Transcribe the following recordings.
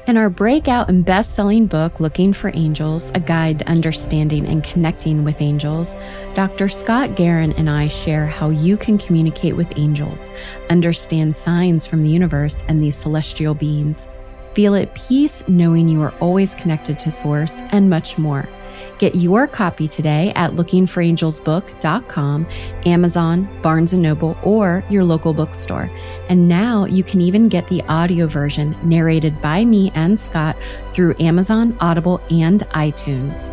In our breakout and best-selling book, Looking for Angels, A Guide to Understanding and Connecting with Angels, Dr. Scott Guerin and I share how you can communicate with angels, understand signs from the universe and these celestial beings, feel at peace knowing you are always connected to Source, and much more. Get your copy today at lookingforangelsbook.com, Amazon, Barnes & Noble, or your local bookstore. And now you can even get the audio version narrated by me and Scott through Amazon, Audible, and iTunes.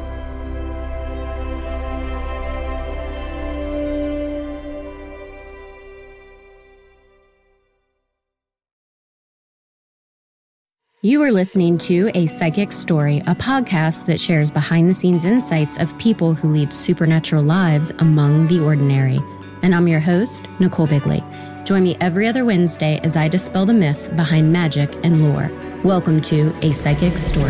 You are listening to A Psychic Story, a podcast that shares behind-the-scenes insights of people who lead supernatural lives among the ordinary. And I'm your host, Nicole Bigley. Join me every other Wednesday as I dispel the myths behind magic and lore. Welcome to A Psychic Story.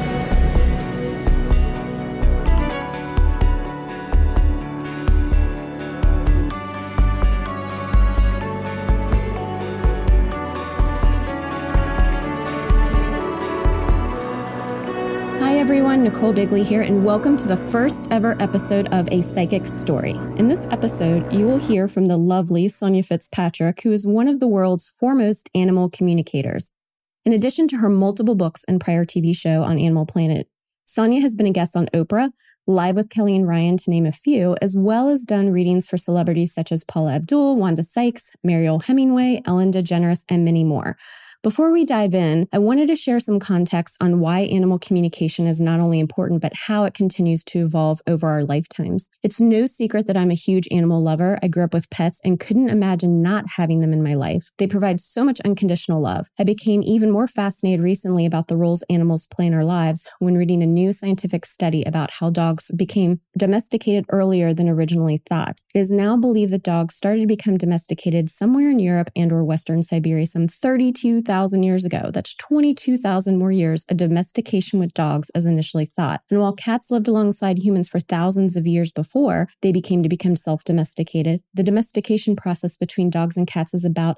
Everyone, Nicole Bigley here, and welcome to the first ever episode of A Psychic Story. In this episode, you will hear from the lovely Sonia Fitzpatrick, who is one of the world's foremost animal communicators. In addition to her multiple books and prior TV show on Animal Planet, Sonia has been a guest on Oprah, Live with Kelly and Ryan, to name a few, as well as done readings for celebrities such as Paula Abdul, Wanda Sykes, Mariel Hemingway, Ellen DeGeneres, and many more. Before we dive in, I wanted to share some context on why animal communication is not only important, but how it continues to evolve over our lifetimes. It's no secret that I'm a huge animal lover. I grew up with pets and couldn't imagine not having them in my life. They provide so much unconditional love. I became even more fascinated recently about the roles animals play in our lives when reading a new scientific study about how dogs became domesticated earlier than originally thought. It is now believed that dogs started to become domesticated somewhere in Europe and or Western Siberia some 32,000 years ago. That's 22,000 more years of domestication with dogs as initially thought. And while cats lived alongside humans for thousands of years before they become self-domesticated, the domestication process between dogs and cats is about a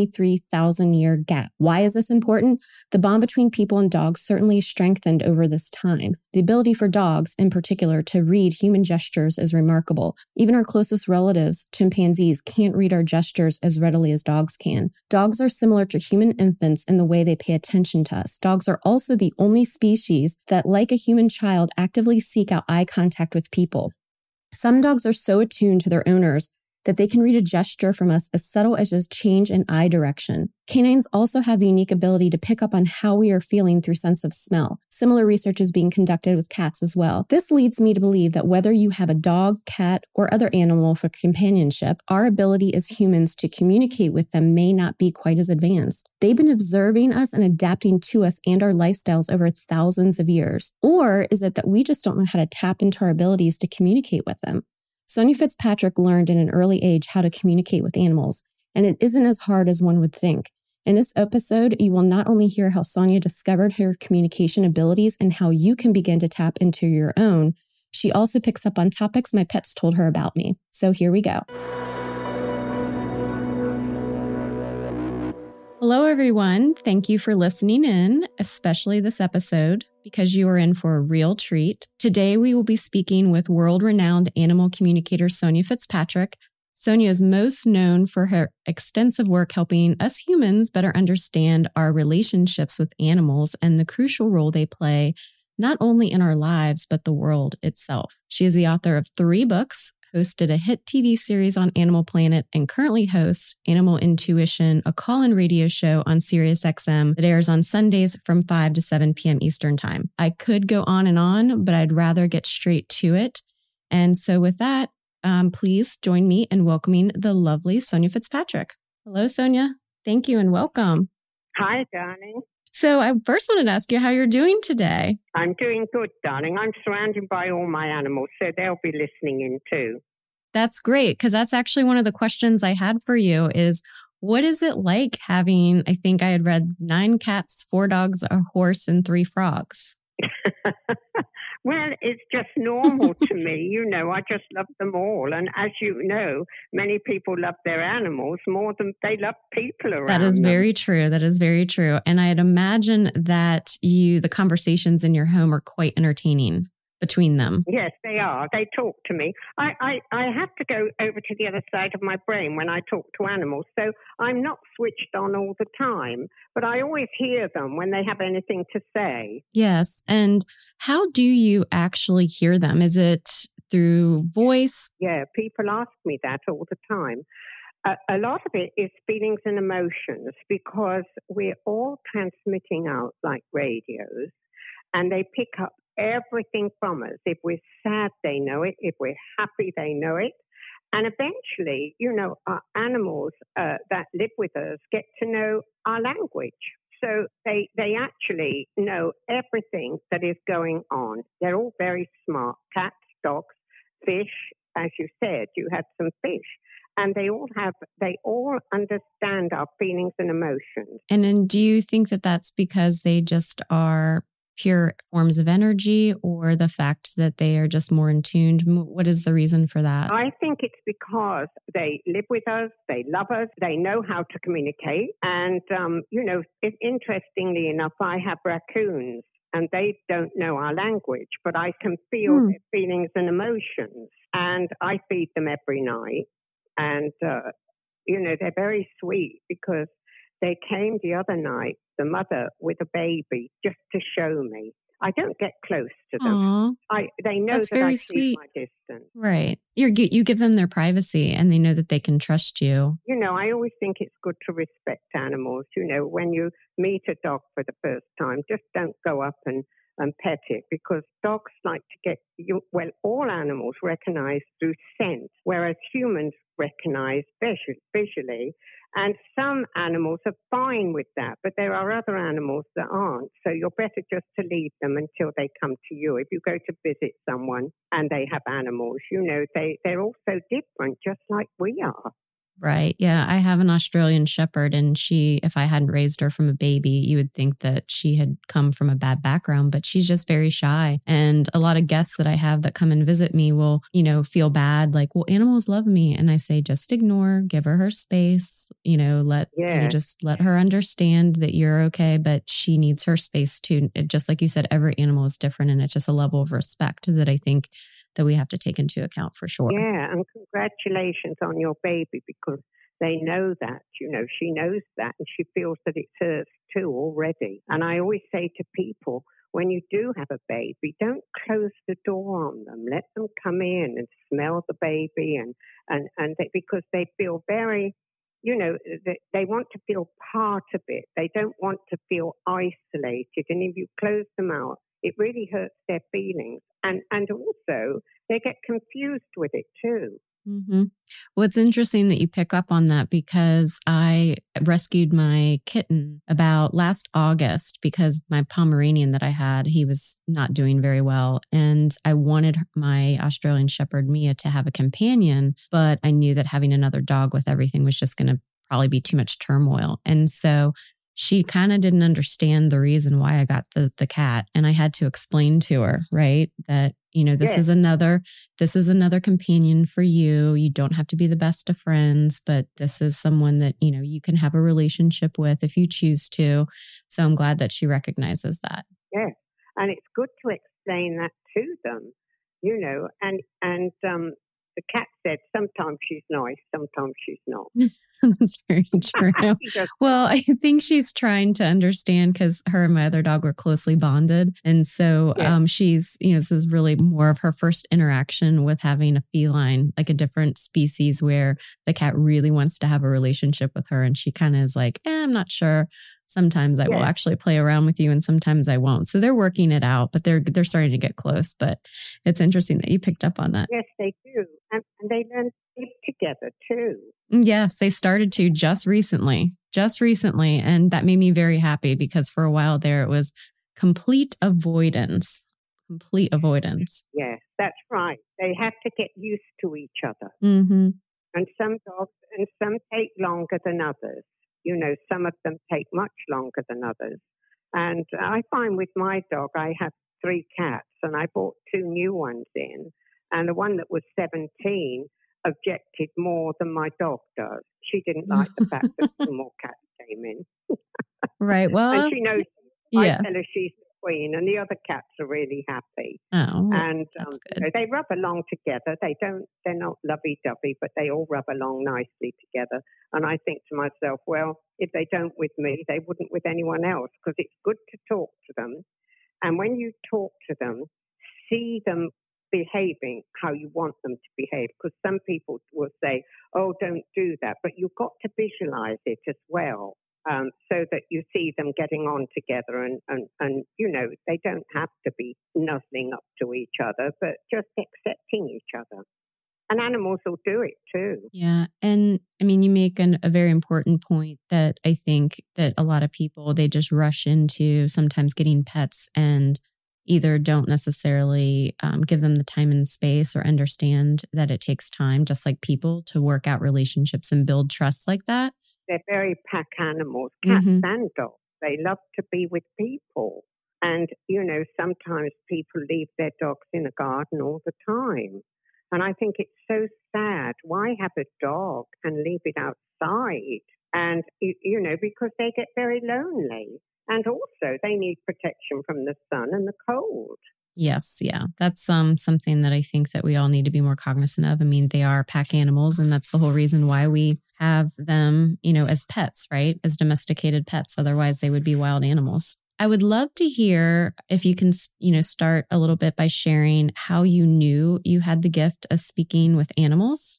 23,000 year gap. Why is this important? The bond between people and dogs certainly strengthened over this time. The ability for dogs, in particular, to read human gestures is remarkable. Even our closest relatives, chimpanzees, can't read our gestures as readily as dogs can. Dogs are similar to human infants in the way they pay attention to us. Dogs are also the only species that, like a human child, actively seek out eye contact with people. Some dogs are so attuned to their owners that they can read a gesture from us as subtle as just change in eye direction. Canines also have the unique ability to pick up on how we are feeling through sense of smell. Similar research is being conducted with cats as well. This leads me to believe that whether you have a dog, cat, or other animal for companionship, our ability as humans to communicate with them may not be quite as advanced. They've been observing us and adapting to us and our lifestyles over thousands of years. Or is it that we just don't know how to tap into our abilities to communicate with them? Sonia Fitzpatrick learned at an early age how to communicate with animals, and it isn't as hard as one would think. In this episode, you will not only hear how Sonia discovered her communication abilities and how you can begin to tap into your own, she also picks up on topics my pets told her about me. So here we go. Hello, everyone. Thank you for listening in, especially this episode, because you are in for a real treat. Today, we will be speaking with world-renowned animal communicator Sonia Fitzpatrick. Sonia is most known for her extensive work helping us humans better understand our relationships with animals and the crucial role they play not only in our lives, but the world itself. She is the author of 3 books, hosted a hit TV series on Animal Planet, and currently hosts Animal Intuition, a call-in radio show on SiriusXM that airs on Sundays from 5 to 7 p.m. Eastern Time. I could go on, but I'd rather get straight to it. And so with that, please join me in welcoming the lovely Sonia Fitzpatrick. Hello, Sonia. Thank you and welcome. Hi, darling. So I first wanted to ask you how you're doing today. I'm doing good, darling. I'm surrounded by all my animals, so they'll be listening in too. That's great, because that's actually one of the questions I had for you is, what is it like having, I think I had read 9 cats, 4 dogs, a horse, and 3 frogs? Well, it's just normal to me. I just love them all. And as you know, many people love their animals more than they love people around them. That is very true. That is very true. And I'd imagine that the conversations in your home are quite entertaining between them. Yes, they are. They talk to me. I have to go over to the other side of my brain when I talk to animals. So I'm not switched on all the time, but I always hear them when they have anything to say. Yes. And how do you actually hear them? Is it through voice? Yeah, people ask me that all the time. A lot of it is feelings and emotions because we're all transmitting out like radios and they pick up everything from us. If we're sad, they know it. If we're happy, they know it. And eventually, our animals that live with us get to know our language. So they actually know everything that is going on. They're all very smart. Cats, dogs, fish. As you said, you had some fish. And they all understand our feelings and emotions. And then do you think that that's because they just are pure forms of energy or the fact that they are just more in tune? What is the reason for that? I think it's because they live with us, they love us, they know how to communicate. And, interestingly enough, I have raccoons and they don't know our language, but I can feel their feelings and emotions. And I feed them every night. And, they're very sweet because they came the other night, the mother with a baby, just to show me. I don't get close to them. They know That's that very I sweet. keep my distance. Right. You give them their privacy and they know that they can trust you. I always think it's good to respect animals. When you meet a dog for the first time, just don't go up and pet it because dogs like to get you. Well, all animals recognize through scent, whereas humans recognize visually. And some animals are fine with that, but there are other animals that aren't. So you're better just to leave them until they come to you. If you go to visit someone and they have animals, they're also different, just like we are. Right. Yeah. I have an Australian Shepherd and if I hadn't raised her from a baby, you would think that she had come from a bad background, but she's just very shy. And a lot of guests that I have that come and visit me will, feel bad. Like, well, animals love me. And I say, just ignore, give her space, just let her understand that you're okay, but she needs her space too. Just like you said, every animal is different. And it's just a level of respect that I think that we have to take into account for sure. Yeah, and congratulations on your baby because they know that, she knows that and she feels that it's hers too already. And I always say to people, when you do have a baby, don't close the door on them. Let them come in and smell the baby because they feel very, they want to feel part of it. They don't want to feel isolated. And if you close them out, it really hurts their feelings. And also, they get confused with it too. Mm-hmm. Well, it's interesting that you pick up on that because I rescued my kitten about last August because my Pomeranian that I had, he was not doing very well. And I wanted my Australian Shepherd, Mia, to have a companion, but I knew that having another dog with everything was just going to probably be too much turmoil. And so she kind of didn't understand the reason why I got the cat. And I had to explain to her, right, that, this is another companion for you. You don't have to be the best of friends, but this is someone that, you can have a relationship with if you choose to. So I'm glad that she recognizes that. Yes. And it's good to explain that to them, and the cat said, sometimes she's nice, sometimes she's not. That's very true. Well, I think she's trying to understand because her and my other dog were closely bonded. And so she's, this is really more of her first interaction with having a feline, like a different species where the cat really wants to have a relationship with her. And she kind of is like, I'm not sure. Sometimes I will actually play around with you and sometimes I won't. So they're working it out, but they're starting to get close. But it's interesting that you picked up on that. Yes, they do. And they learn to live together too. Yes, they started to just recently. And that made me very happy because for a while there, it was complete avoidance. Yes, that's right. They have to get used to each other. Mm-hmm. And some dogs, and some take longer than others. Some of them take much longer than others. And I find with my dog, I have 3 cats. and I bought 2 new ones in. And the one that was 17 objected more than my dog does. She didn't like the fact that 2 more cats came in. Right. And Well, she knows, I yeah. tell her she's the queen, and the other cats are really happy. Oh, well, And that's you good. know, they rub along together. They're not lovey-dovey, but they all rub along nicely together. And I think to myself, well, if they don't with me, they wouldn't with anyone else, because it's good to talk to them. And when you talk to them, see them behaving how you want them to behave. Because some people will say, oh, don't do that. But you've got to visualize it as well, so that you see them getting on together. And, you know, they don't have to be nuzzling up to each other, but just accepting each other. And animals will do it too. Yeah. And I mean, you make a very important point that I think that a lot of people, they just rush into sometimes getting pets and either don't necessarily give them the time and space or understand that it takes time, just like people, to work out relationships and build trust like that. They're very pack animals, cats and dogs. They love to be with people. And, you know, sometimes people leave their dogs in a garden all the time. And I think it's so sad. Why have a dog and leave it outside? And, you know, because they get very lonely. And also they need protection from the sun and the cold. Yes. Yeah. That's something that I think that we all need to be more cognizant of. I mean, they are pack animals, and that's the whole reason why we have them, you know, as pets, right? As domesticated pets. Otherwise, they would be wild animals. I would love to hear if you can, you know, start a little bit by sharing how you knew you had the gift of speaking with animals.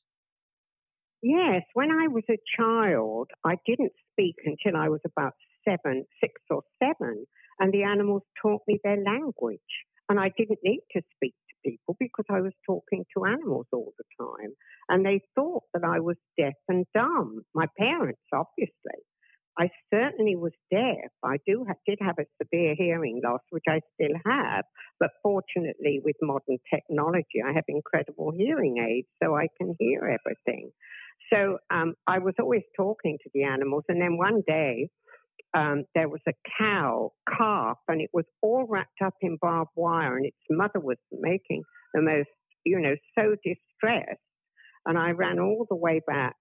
Yes. When I was a child, I didn't speak until I was about 6 or 7. And the animals taught me their language. And I didn't need to speak to people because I was talking to animals all the time. And they thought that I was deaf and dumb. My parents, obviously. I certainly was deaf. I did have a severe hearing loss, which I still have. But fortunately, with modern technology, I have incredible hearing aids, so I can hear everything. So I was always talking to the animals. And then one day, there was a calf, and it was all wrapped up in barbed wire, and its mother was making the most, you know, so distressed. And I ran all the way back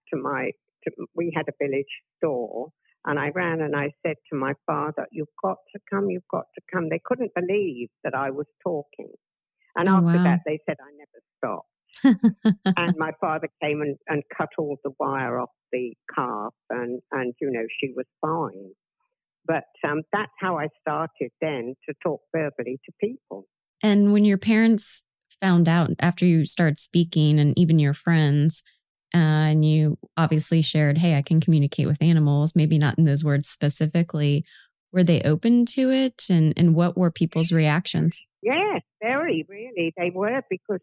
we had a village store, and I ran and I said to my father, you've got to come. They couldn't believe that I was talking. And after that, they said I never stopped. And my father came and cut all the wire off the calf, and you know, she was fine. But that's how I started then to talk verbally to people. And when your parents found out after you started speaking, and even your friends, and you obviously shared, hey, I can communicate with animals, maybe not in those words specifically, were they open to it? And what were people's reactions? Yes, very, really. They were, because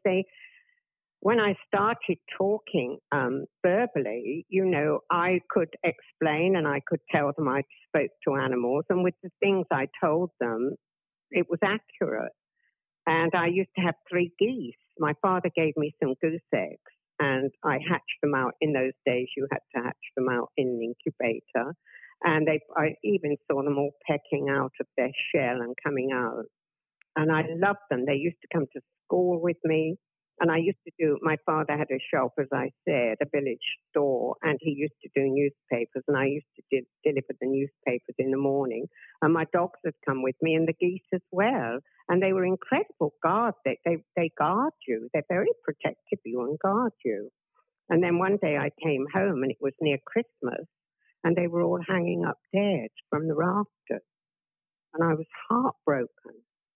when I started talking verbally, you know, I could explain and I could tell them I spoke to animals. And with the things I told them, it was accurate. And I used to have 3 geese. My father gave me some goose eggs, and I hatched them out. In those days, you had to hatch them out in an incubator. And I even saw them all pecking out of their shell and coming out. And I loved them. They used to come to school with me. And my father had a shop, as I said, a village store, and he used to do newspapers, and I used to deliver the newspapers in the morning. And my dogs would come with me, and the geese as well. And they were incredible guards. They guard you. They're very protective of you and guard you. And then one day I came home, and it was near Christmas, and they were all hanging up dead from the rafters. And I was heartbroken.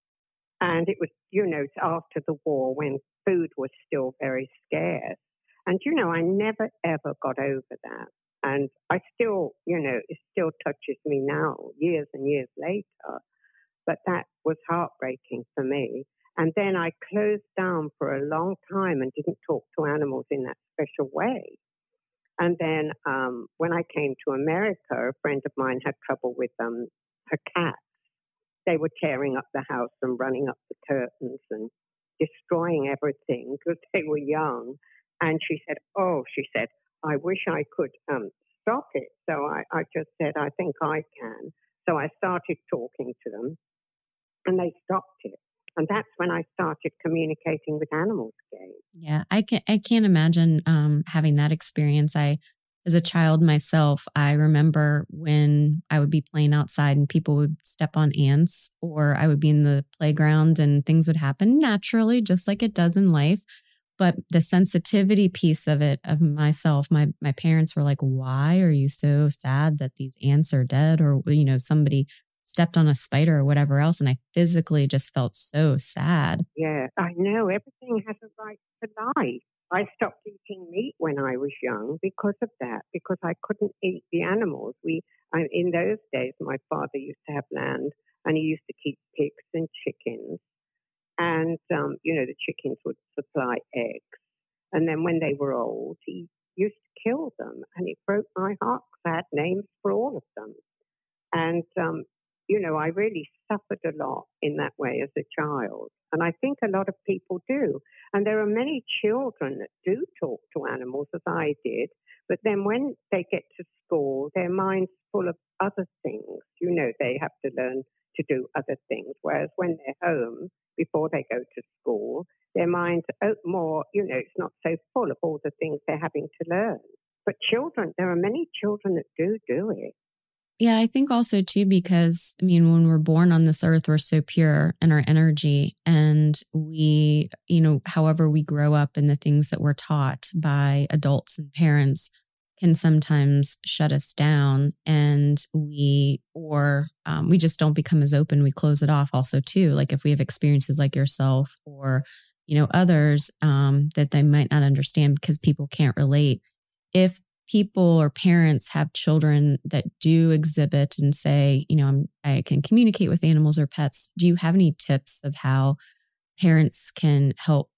And it was, you know, after the war, when food was still very scarce. And, you know, I never, ever got over that. And I still, you know, it still touches me now, years and years later. But that was heartbreaking for me. And then I closed down for a long time and didn't talk to animals in that special way. And then when I came to America, a friend of mine had trouble with her cat. They were tearing up the house and running up the curtains and destroying everything because they were young. And she said, I wish I could stop it. So I just said, I think I can. So I started talking to them, and they stopped it. And that's when I started communicating with animals again. Yeah, I can't imagine having that experience. As a child myself, I remember when I would be playing outside and people would step on ants, or I would be in the playground and things would happen naturally, just like it does in life. But the sensitivity piece of it, of myself, my parents were like, "Why are you so sad that these ants are dead?" Or, somebody stepped on a spider or whatever else. And I physically just felt so sad. Yeah, I know. Everything has a right to life. I stopped eating meat when I was young because of that, because I couldn't eat the animals. In those days, my father used to have land and he used to keep pigs and chickens. And, the chickens would supply eggs. And then when they were old, he used to kill them. And it broke my heart because I had names for all of them. And, I really suffered a lot in that way as a child. And I think a lot of people do. And there are many children that do talk to animals, as I did. But then when they get to school, their mind's full of other things. They have to learn to do other things. Whereas when they're home, before they go to school, their mind's more, it's not so full of all the things they're having to learn. But there are many children that do it. Yeah, I think also too, because when we're born on this earth, we're so pure in our energy, and we, however we grow up and the things that we're taught by adults and parents can sometimes shut us down, and we just don't become as open. We close it off also too. Like if we have experiences like yourself or, others that they might not understand because people can't relate. If people or parents have children that do exhibit and say, I can communicate with animals or pets, do you have any tips of how parents can help,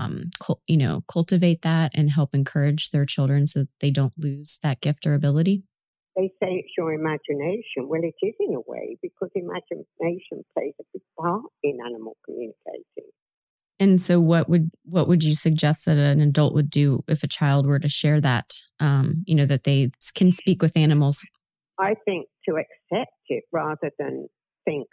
cultivate that and help encourage their children so that they don't lose that gift or ability? They say it's your imagination. Well, it is in a way, because imagination plays a big part in animal communicating. And so what would you suggest that an adult would do if a child were to share that, that they can speak with animals? I think to accept it rather than think,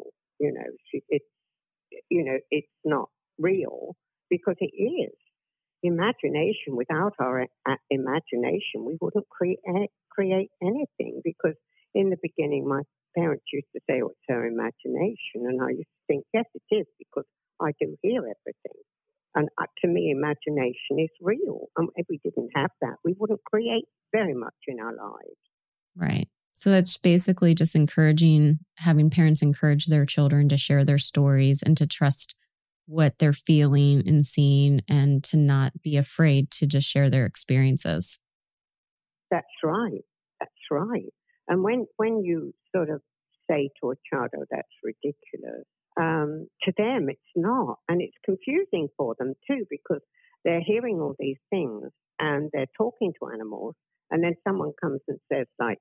it's not real, because it is. Imagination, without our imagination, we wouldn't create anything, because in the beginning, my parents used to say, it's her imagination. And I used to think, yes, it is, because I do hear everything. And to me, imagination is real. And if we didn't have that, we wouldn't create very much in our lives. Right. So that's basically just having parents encourage their children to share their stories and to trust what they're feeling and seeing, and to not be afraid to just share their experiences. That's right. That's right. And when you sort of say to a child, that's ridiculous, to them it's not. And it's confusing for them too, because they're hearing all these things and they're talking to animals, and then someone comes and says, like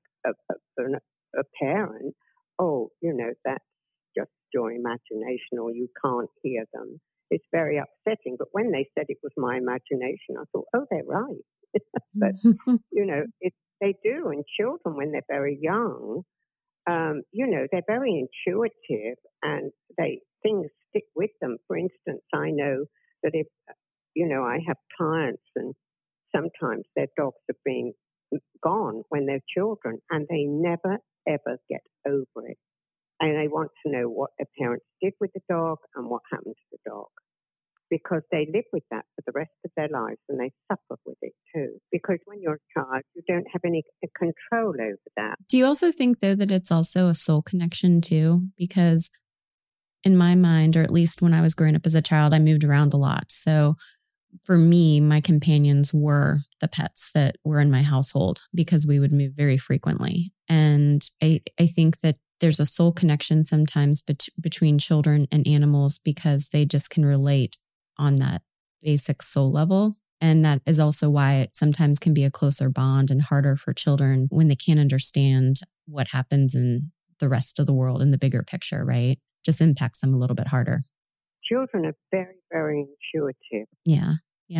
a parent, that's just your imagination, or you can't hear them. It's very upsetting. But when they said it was my imagination, I thought, they're right. But, they do. And children, when they're very young, they're very intuitive, and things stick with them. For instance, I know that if, I have clients, and sometimes their dogs have been gone when they're children, and they never, ever get over it. And they want to know what their parents did with the dog and what happened to the dog, because they live with that for the rest of their lives, and they suffer with it too. Because when you're a child, you don't have any control over that. Do you also think, though, that it's also a soul connection too? Because in my mind, or at least when I was growing up as a child, I moved around a lot. So for me, my companions were the pets that were in my household, because we would move very frequently. And I think that there's a soul connection sometimes between children and animals, because they just can relate on that basic soul level. And that is also why it sometimes can be a closer bond and harder for children when they can't understand what happens in the rest of the world in the bigger picture, right? Just impacts them a little bit harder. Children are very, very intuitive. Yeah.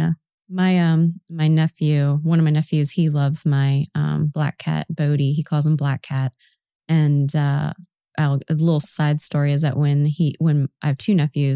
My nephew, one of my nephews, he loves my black cat, Bodhi. He calls him Black Cat. And a little side story is that when I have two nephews,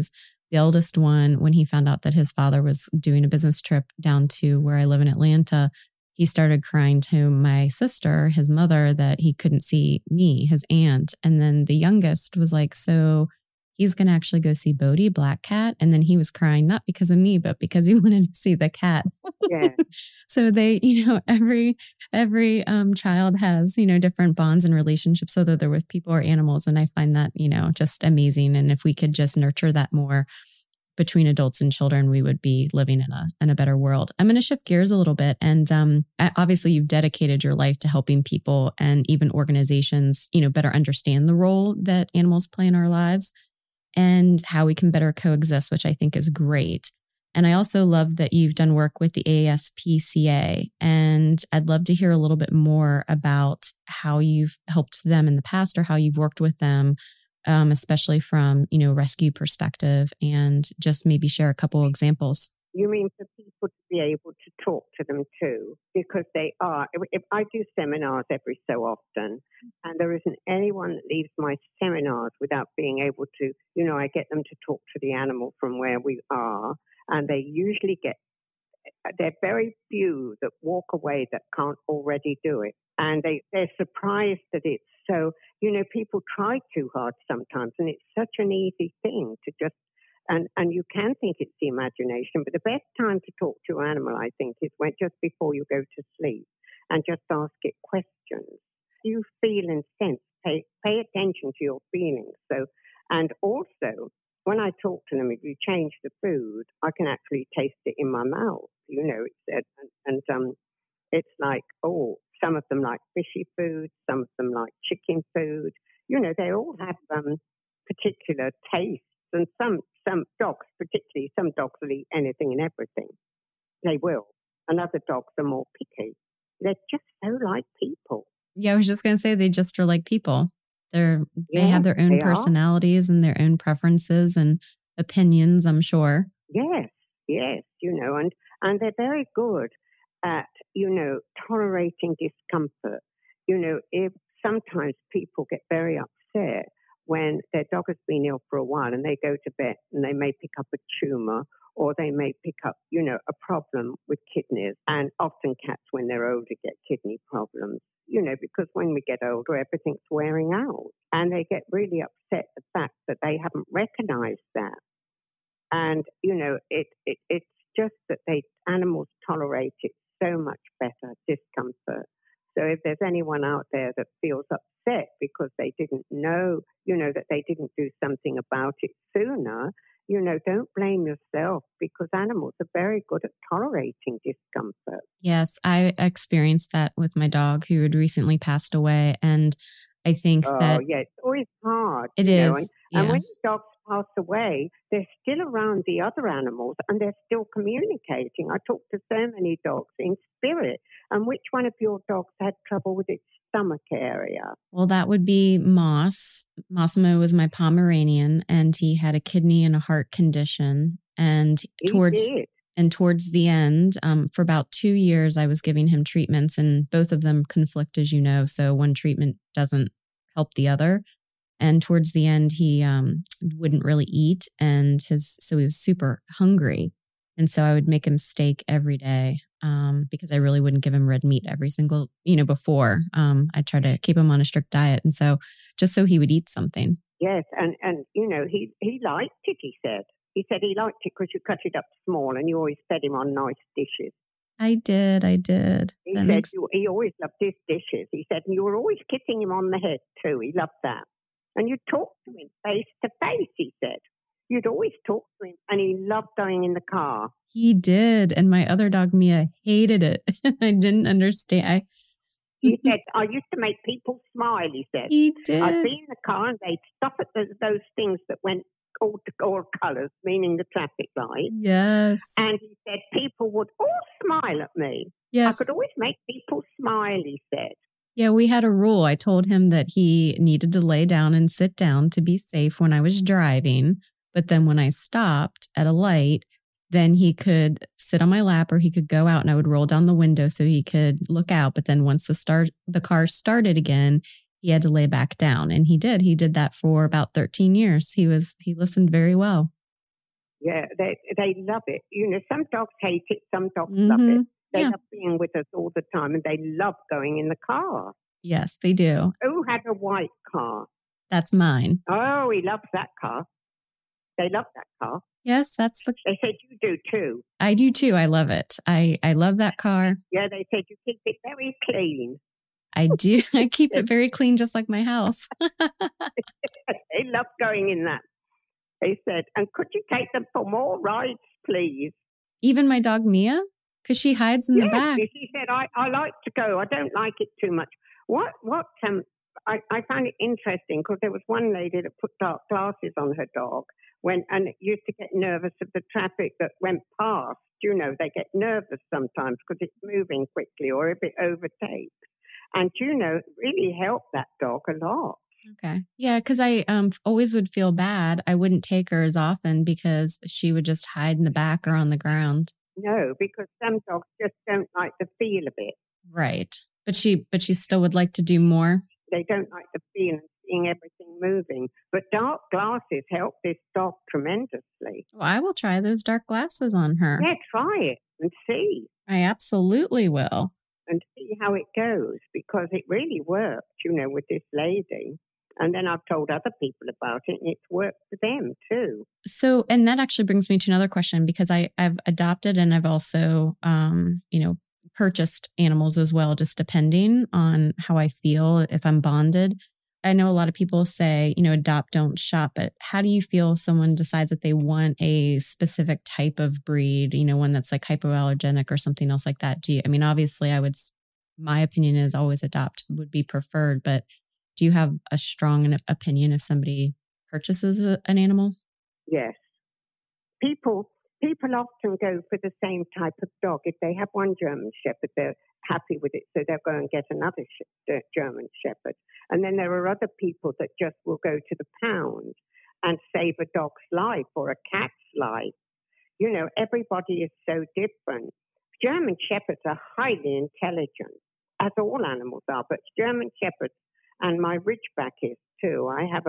The eldest one, when he found out that his father was doing a business trip down to where I live in Atlanta, he started crying to my sister, his mother, that he couldn't see me, his aunt. And then the youngest was like, so he's going to actually go see Bodhi, Black Cat. And then he was crying, not because of me, but because he wanted to see the cat. Yeah. So they, every child has, different bonds and relationships, whether they're with people or animals. And I find that, just amazing. And if we could just nurture that more between adults and children, we would be living in a better world. I'm going to shift gears a little bit. And obviously you've dedicated your life to helping people and even organizations, better understand the role that animals play in our lives and how we can better coexist, which I think is great. And I also love that you've done work with the ASPCA. And I'd love to hear a little bit more about how you've helped them in the past or how you've worked with them, especially from, rescue perspective, and just maybe share a couple examples. You mean for people to be able to talk to them too? Because they are, if I do seminars every so often, and there isn't anyone that leaves my seminars without being able to, I get them to talk to the animal from where we are, and they usually they're very few that walk away that can't already do it. And they're surprised that it's so, people try too hard sometimes, and it's such an easy thing to just, and you can think it's the imagination, but the best time to talk to an animal, I think, is just before you go to sleep, and just ask it questions. You feel and sense, pay attention to your feelings. So, and also, when I talk to them, if you change the food, I can actually taste it in my mouth. It's like, some of them like fishy food, some of them like chicken food. They all have particular tastes, and some dogs, particularly, some dogs will eat anything and everything. They will. And other dogs are more picky. They're just so like people. Yeah, I was just going to say they just are like people. They have their own personalities and their own preferences and opinions, I'm sure. Yes, and they're very good at, tolerating discomfort. If sometimes people get very upset when their dog has been ill for a while and they go to vet and they may pick up a tumor or they may pick up, a problem with kidneys. And often cats, when they're older, get kidney problems, because when we get older, everything's wearing out. And they get really upset the fact that they haven't recognized that. And, it's just that animals tolerate it so much better, discomfort. So if there's anyone out there that feels upset because they didn't know, that they didn't do something about it sooner, don't blame yourself, because animals are very good at tolerating discomfort. Yes, I experienced that with my dog who had recently passed away. And I think that... yeah, it's always hard. It is. And when dogs pass away, they're still around the other animals and they're still communicating. I talk to so many dogs in spirit. And which one of your dogs had trouble with its stomach area? Well, that would be Moss. Massimo was my Pomeranian, and he had a kidney and a heart condition. And towards the end, for about 2 years, I was giving him treatments, and both of them conflict, as you know. So one treatment doesn't help the other. And towards the end, he wouldn't really eat, and so he was super hungry. And so I would make him steak every day because I really wouldn't give him red meat every single, before. I try to keep him on a strict diet. And so just so he would eat something. Yes. And he liked it, he said. He said he liked it because you cut it up small and you always fed him on nice dishes. I did. He said he always loved his dishes. He said, and you were always kissing him on the head too. He loved that. And you talked to him face to face, he said. You'd always talk to him, and he loved going in the car. He did. And my other dog, Mia, hated it. I didn't understand. He said, I used to make people smile, he said. He did. I'd be in the car and they'd stop at those things that went all colours, meaning the traffic light. Yes. And he said people would all smile at me. Yes. I could always make people smile, he said. Yeah, we had a rule. I told him that he needed to lay down and sit down to be safe when I was driving. But then when I stopped at a light, then he could sit on my lap or he could go out and I would roll down the window so he could look out. But then once the car started again, he had to lay back down. And he did. He did that for about 13 years. He listened very well. Yeah, they love it. Some dogs hate it, some dogs love it. They love being with us all the time, and they love going in the car. Yes, they do. Who had a white car? That's mine. Oh, he loves that car. They love that car. Yes, They said you do too. I do too. I love it. I love that car. Yeah, they said you keep it very clean. I do. I keep it very clean, just like my house. They love going in that. They said, and could you take them for more rides, please? Even my dog Mia? Because she hides in the back. She said, I like to go. I don't like it too much. I found it interesting because there was one lady that put dark glasses on her dog and it used to get nervous of the traffic that went past. They get nervous sometimes because it's moving quickly or if it overtakes. And, it really helped that dog a lot. Okay. Yeah, because I always would feel bad. I wouldn't take her as often because she would just hide in the back or on the ground. No, because some dogs just don't like the feel of it. Right. But she still would like to do more. They don't like the feel and seeing everything moving. But dark glasses help this dog tremendously. Well, I will try those dark glasses on her. Yeah, try it and see. I absolutely will. And see how it goes, because it really worked, with this lady. And then I've told other people about it, and it's worked for them too. So, and that actually brings me to another question, because I've adopted and I've also, purchased animals as well, just depending on how I feel, if I'm bonded. I know a lot of people say, adopt, don't shop, but how do you feel if someone decides that they want a specific type of breed, one that's like hypoallergenic or something else like that? Obviously my opinion is always adopt would be preferred, but do you have a strong opinion if somebody purchases an animal? Yes. People often go for the same type of dog. If they have one German Shepherd, they're happy with it, so they'll go and get another German Shepherd. And then there are other people that just will go to the pound and save a dog's life or a cat's life. Everybody is so different. German Shepherds are highly intelligent, as all animals are, but German Shepherds, and my Ridgeback is too. I have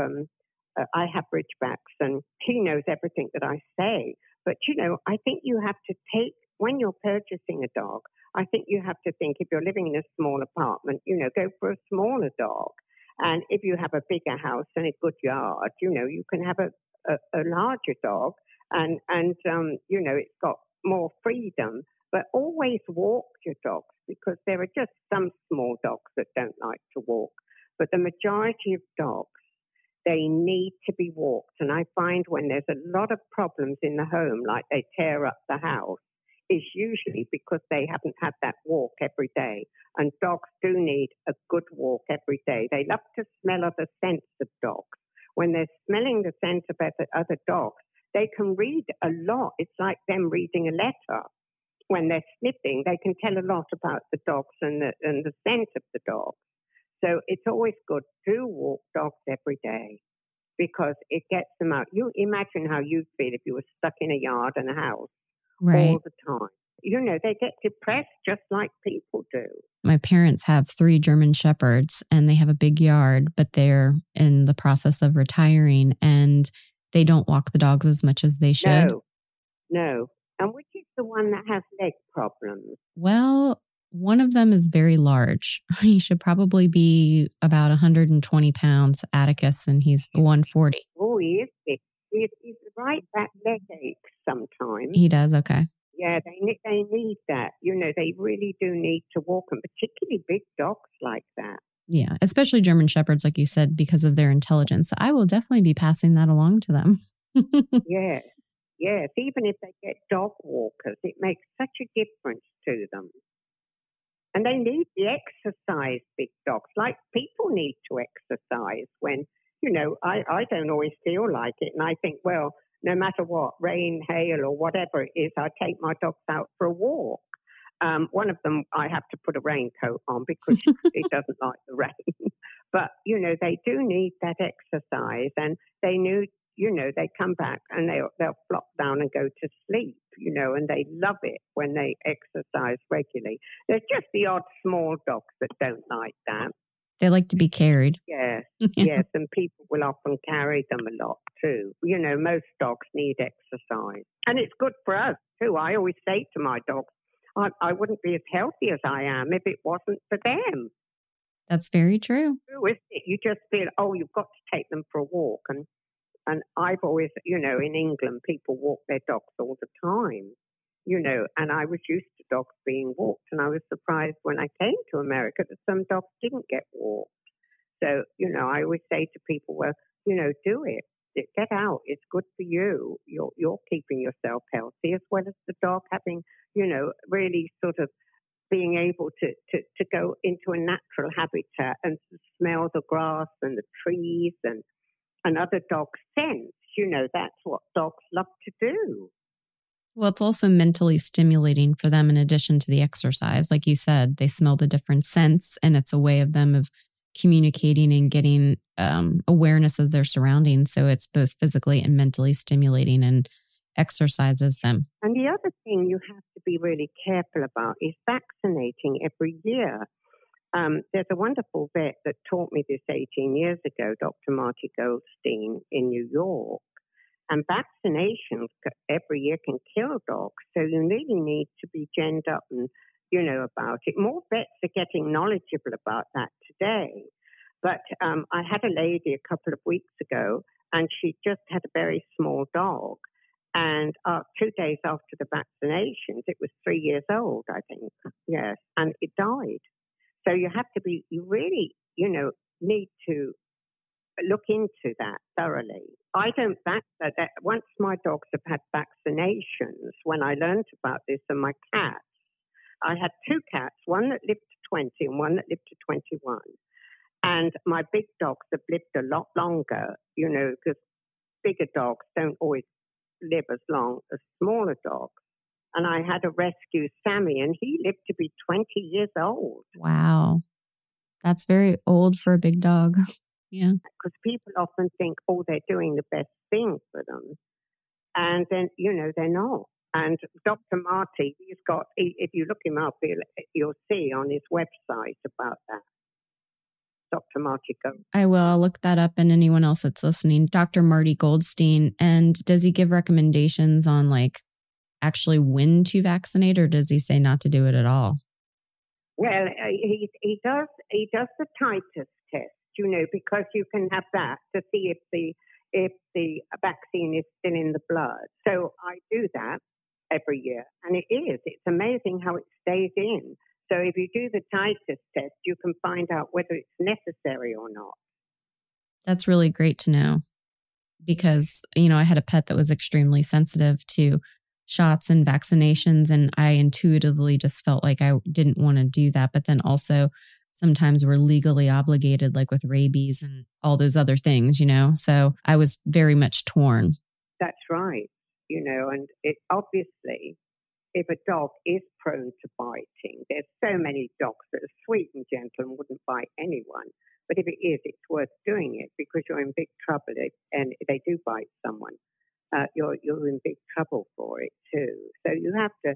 Ridgebacks, and he knows everything that I say. But, I think you have to when you're purchasing a dog, I think you have to think if you're living in a small apartment, go for a smaller dog. And if you have a bigger house and a good yard, you can have a larger dog and it's got more freedom. But always walk your dogs, because there are just some small dogs that don't like to walk. But the majority of dogs, they need to be walked. And I find when there's a lot of problems in the home, like they tear up the house, is usually because they haven't had that walk every day. And dogs do need a good walk every day. They love to smell other scents of dogs. When they're smelling the scent of other dogs, they can read a lot. It's like them reading a letter. When they're sniffing, they can tell a lot about the dogs and the scent of the dogs. So it's always good to walk dogs every day, because it gets them out. You imagine how you'd feel if you were stuck in a yard and a house all the time. They get depressed just like people do. My parents have 3 German Shepherds and they have a big yard, but they're in the process of retiring and they don't walk the dogs as much as they should. No. And which is the one that has leg problems? Well, one of them is very large. He should probably be about 120 pounds, Atticus, and he's 140. Oh, he is big. He's right back leg aches sometimes. He does, okay. Yeah, they need that. They really do need to walk them, particularly big dogs like that. Yeah, especially German Shepherds, like you said, because of their intelligence. So I will definitely be passing that along to them. Yes. Even if they get dog walkers, it makes such a difference to them. And they need the exercise, big dogs, like people need to exercise when, I don't always feel like it. And I think, well, no matter what, rain, hail, or whatever it is, I take my dogs out for a walk. One of them, I have to put a raincoat on because he doesn't like the rain. But, they do need that exercise, and they they come back and they'll flop down and go to sleep, and they love it when they exercise regularly. There's just the odd small dogs that don't like that. They like to be carried. Yes. Yeah. Yes, and people will often carry them a lot too. You know, most dogs need exercise. And it's good for us too. I always say to my dogs, I wouldn't be as healthy as I am if it wasn't for them. That's very true. True, isn't it? You just feel, oh, you've got to take them for a walk. And I've always, you know, in England, people walk their dogs all the time, you know, and I was used to dogs being walked. And I was surprised when I came to America that some dogs didn't get walked. So, you know, I always say to people, well, you know, do it. Get out. It's good for you. You're keeping yourself healthy as well as the dog having, you know, really sort of being able to go into a natural habitat and to smell the grass and the trees and other dogs' scents. You know, that's what dogs love to do. Well, it's also mentally stimulating for them in addition to the exercise. Like you said, they smell the different scents, and it's a way of them of communicating and getting awareness of their surroundings. So it's both physically and mentally stimulating and exercises them. And the other thing you have to be really careful about is vaccinating every year. There's a wonderful vet that taught me this 18 years ago, Dr. Marty Goldstein in New York. And vaccinations every year can kill dogs. So you really need to be ginned up and, you know, about it. More vets are getting knowledgeable about that today. But I had a lady a couple of weeks ago, and she just had a very small dog. And 2 days after the vaccinations, it was 3 years old, I think. Yes. And it died. So you have to be, you really, you know, need to look into that thoroughly. I don't back that. Once my dogs have had vaccinations, when I learned about this, and my cats, I had 2 cats, one that lived to 20 and one that lived to 21. And my big dogs have lived a lot longer, you know, because bigger dogs don't always live as long as smaller dogs. And I had a rescue, Sammy, and he lived to be 20 years old. Wow. That's very old for a big dog. Yeah. Because people often think, oh, they're doing the best thing for them. And then, you know, they're not. And Dr. Marty, he's got, if you look him up, you'll see on his website about that. Dr. Marty Goldstein. I will. I'll look that up, and anyone else that's listening. Dr. Marty Goldstein. And does he give recommendations on like actually when to vaccinate, or does he say not to do it at all? Well, he does the titers test, you know, because you can have that to see if the vaccine is still in the blood. So I do that every year, and it's amazing how it stays in. So if you do the titers test, you can find out whether it's necessary or not. That's really great to know, because, you know, I had a pet that was extremely sensitive to shots and vaccinations, and I intuitively just felt like I didn't want to do that. But then also sometimes we're legally obligated, like with rabies and all those other things, you know, so I was very much torn. That's right. You know, and it obviously, if a dog is prone to biting, there's so many dogs that are sweet and gentle and wouldn't bite anyone. But if it is, it's worth doing it because you're in big trouble. And if they do bite someone, you're in big trouble for it too. So you have to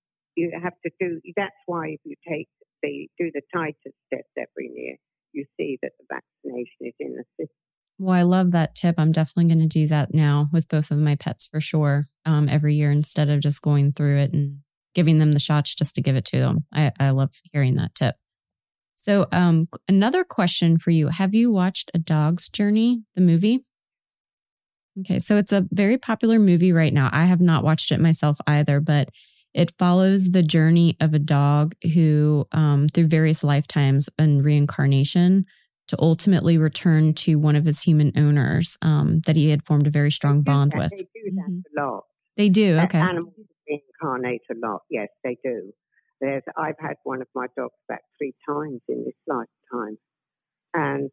do. That's why if you do the titers test every year, you see that the vaccination is in the system. Well, I love that tip. I'm definitely going to do that now with both of my pets for sure. Every year, instead of just going through it and giving them the shots just to give it to them. I love hearing that tip. So another question for you. Have you watched A Dog's Journey, the movie? Okay, so it's a very popular movie right now. I have not watched it myself either, but it follows the journey of a dog who, through various lifetimes and reincarnation, to ultimately return to one of his human owners that he had formed a very strong bond with. They do that a lot. They do, okay. Animals reincarnate a lot, yes, they do. I've had one of my dogs back 3 times in this lifetime. And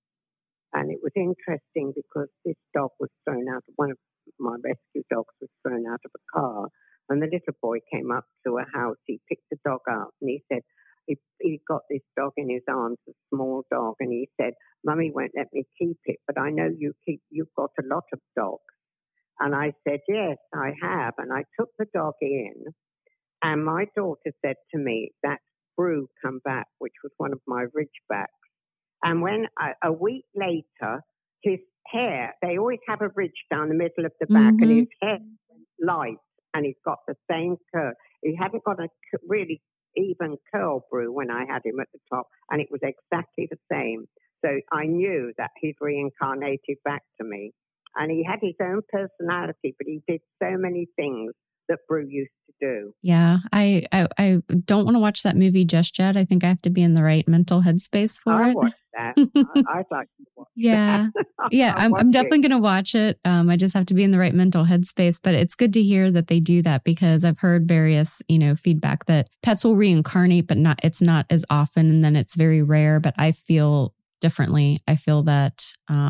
it was interesting because this dog was thrown out, one of my rescue dogs was thrown out of a car. And the little boy came up to a house, he picked the dog up and he said, he got this dog in his arms, a small dog, and he said, Mummy won't let me keep it, but I know you've got a lot of dogs. And I said, yes, I have. And I took the dog in, and my daughter said to me, that's Brew come back, which was one of my Ridgebacks. And when a week later, his hair, they always have a ridge down the middle of the back, and his hair went light, and he's got the same curl. He hadn't got a really even curl, Brew, when I had him at the top, and it was exactly the same. So I knew that he'd reincarnated back to me. And he had his own personality, but he did so many things that Brew used to do. Yeah, I don't want to watch that movie just yet. I think I have to be in the right mental headspace for it. I watched that. I'd like to watch that. Yeah, I'm definitely going to watch it. I just have to be in the right mental headspace. But it's good to hear that they do that, because I've heard various, feedback that pets will reincarnate, but it's not as often, and then it's very rare. But I feel differently. I feel that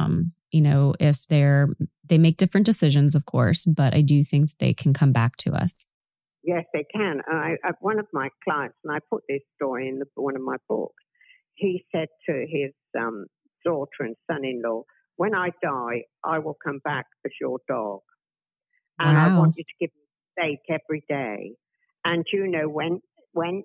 if they make different decisions, of course, but I do think that they can come back to us. Yes, they can. One of my clients, and I put this story in one of my books, he said to his daughter and son-in-law, when I die, I will come back as your dog. And I want you to give me steak every day. And when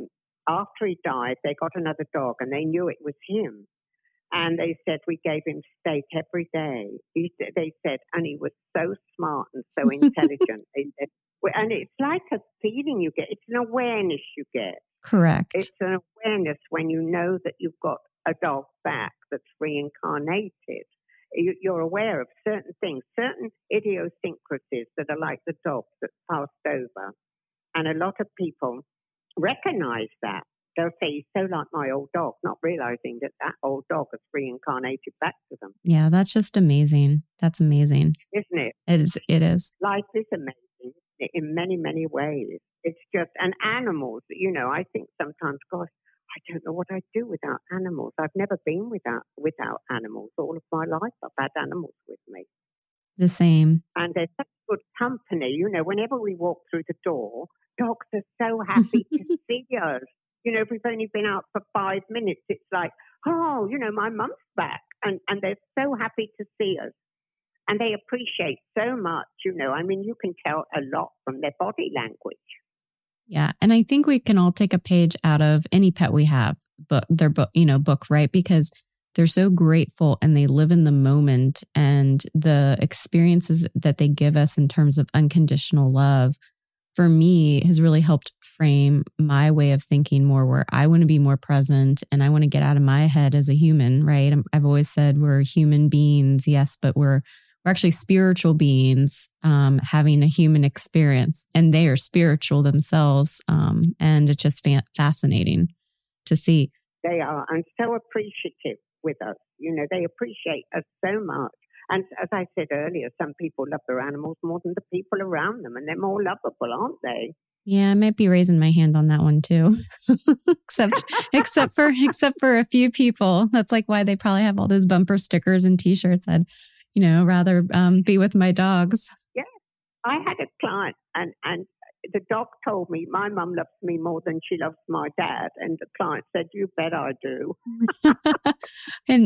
after he died, they got another dog, and they knew it was him. And they said, we gave him steak every day. They said, and he was so smart and so intelligent. They said, and it's like a feeling you get. It's an awareness you get. Correct. It's an awareness when you know that you've got a dog back that's reincarnated. You're aware of certain things, certain idiosyncrasies that are like the dog that's passed over. And a lot of people recognize that. They'll say, he's so like my old dog, not realizing that old dog has reincarnated back to them. Yeah, that's just amazing. That's amazing. Isn't it? It is. Life is amazing in many, many ways. It's just, and animals, I think sometimes, gosh, I don't know what I'd do without animals. I've never been without animals. All of my life I've had animals with me. The same. And they're such good company. Whenever we walk through the door, dogs are so happy to see us. If we've only been out for 5 minutes, it's like, oh, my mum's back. And they're so happy to see us. And they appreciate so much, you can tell a lot from their body language. Yeah. And I think we can all take a page out of any pet we have, but their book, right? Because they're so grateful and they live in the moment, and the experiences that they give us in terms of unconditional love, for me, has really helped frame my way of thinking more, where I want to be more present and I want to get out of my head as a human, right? I've always said we're human beings, yes, but we're actually spiritual beings having a human experience, and they are spiritual themselves. And it's just fascinating to see. They are, and so appreciative with us. They appreciate us so much. And as I said earlier, some people love their animals more than the people around them, and they're more lovable, aren't they? Yeah, I might be raising my hand on that one too. except for a few people. That's like why they probably have all those bumper stickers and T-shirts. I'd, rather be with my dogs. Yeah, I had a client, and the dog told me my mum loves me more than she loves my dad, and the client said, "You bet I do." And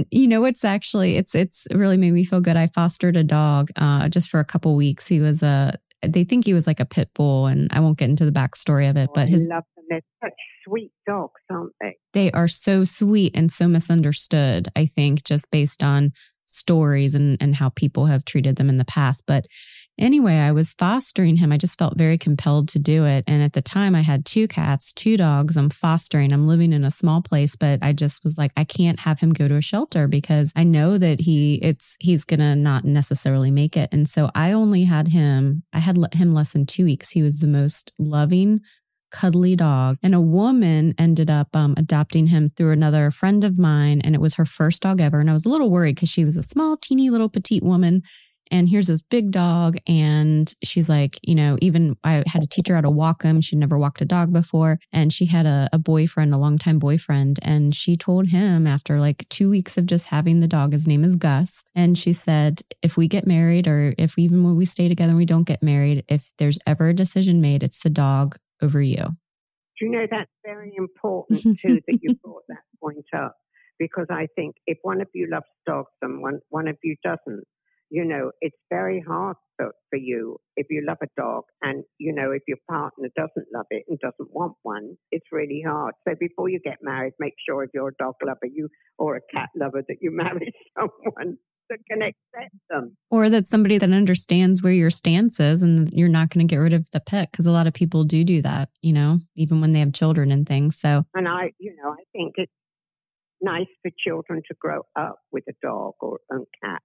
it's really made me feel good. I fostered a dog just for a couple weeks. They think he was like a pit bull, and I won't get into the backstory of it, but I love them. They're such sweet dogs, aren't they? They are so sweet and so misunderstood, I think, just based on stories and how people have treated them in the past. But anyway, I was fostering him. I just felt very compelled to do it. And at the time I had 2 cats, 2 dogs. I'm fostering. I'm living in a small place, but I just was like, I can't have him go to a shelter because I know that he's going to not necessarily make it. And so I had him less than 2 weeks. He was the most loving, cuddly dog. And a woman ended up adopting him through another friend of mine. And it was her first dog ever. And I was a little worried because she was a small, teeny little petite woman. And here's this big dog. And she's like, even I had to teach her how to walk him. She'd never walked a dog before. And she had a boyfriend, a longtime boyfriend. And she told him after like 2 weeks of just having the dog, his name is Gus. And she said, if we get married, or if even when we stay together and we don't get married, if there's ever a decision made, it's the dog over you. Do that's very important too, that you brought that point up, because I think if one of you loves dogs and one of you doesn't, It's very hard for you if you love a dog and, if your partner doesn't love it and doesn't want one, it's really hard. So before you get married, make sure if you're a dog lover or a cat lover that you marry someone that can accept them. Or that somebody that understands where your stance is and you're not going to get rid of the pet, because a lot of people do that, even when they have children and things. So, and I think it's nice for children to grow up with a dog and cats,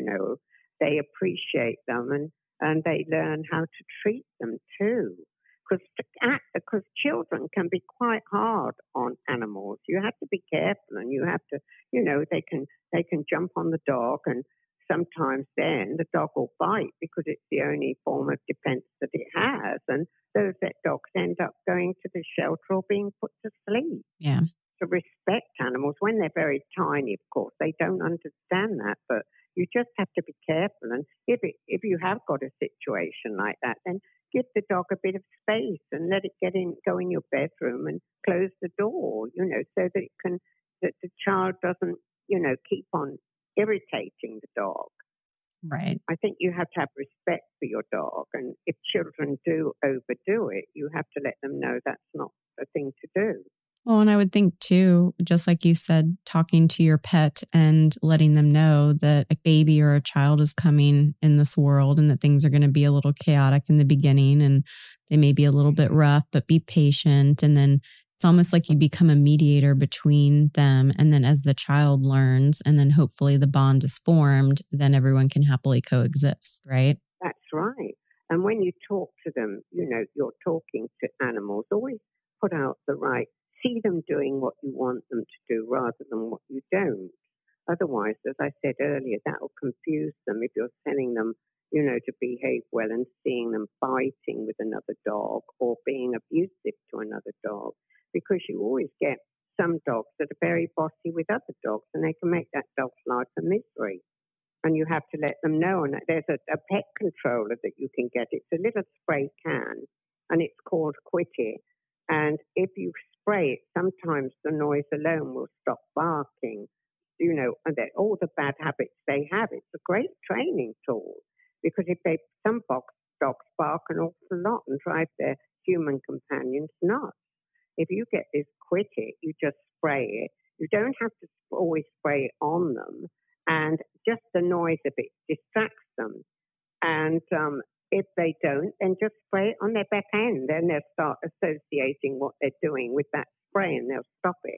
they appreciate them and they learn how to treat them too. Because children can be quite hard on animals. You have to be careful, and you have to, they can jump on the dog, and sometimes then the dog will bite because it's the only form of defense that it has. And those dogs end up going to the shelter or being put to sleep. Yeah. To respect animals when they're very tiny, of course, they don't understand that, but you just have to be careful. And if you have got a situation like that, then give the dog a bit of space and let it go in your bedroom and close the door, so that the child doesn't, keep on irritating the dog. Right. I think you have to have respect for your dog. And if children do overdo it, you have to let them know that's not a thing to do. Well, and I would think too, just like you said, talking to your pet and letting them know that a baby or a child is coming in this world and that things are going to be a little chaotic in the beginning and they may be a little bit rough, but be patient. And then it's almost like you become a mediator between them. And then as the child learns and then hopefully the bond is formed, then everyone can happily coexist, right? That's right. And when you talk to them, you're talking to animals, always put out see them doing what you want them to do rather than what you don't. Otherwise, as I said earlier, that will confuse them if you're telling them, to behave well and seeing them fighting with another dog or being abusive to another dog. Because you always get some dogs that are very bossy with other dogs and they can make that dog's life a misery. And you have to let them know. And there's a pet controller that you can get. It's a little spray can and it's called Quit It. And if you spray it, sometimes the noise alone will stop barking, and all the bad habits they have. It's a great training tool because some dogs bark an awful lot and drive their human companions nuts. If you get this Quit It, you just spray it. You don't have to always spray it on them, and just the noise of it distracts them. And if they don't, then just spray it on their back end and they'll start associating what they're doing with that spray and they'll stop it.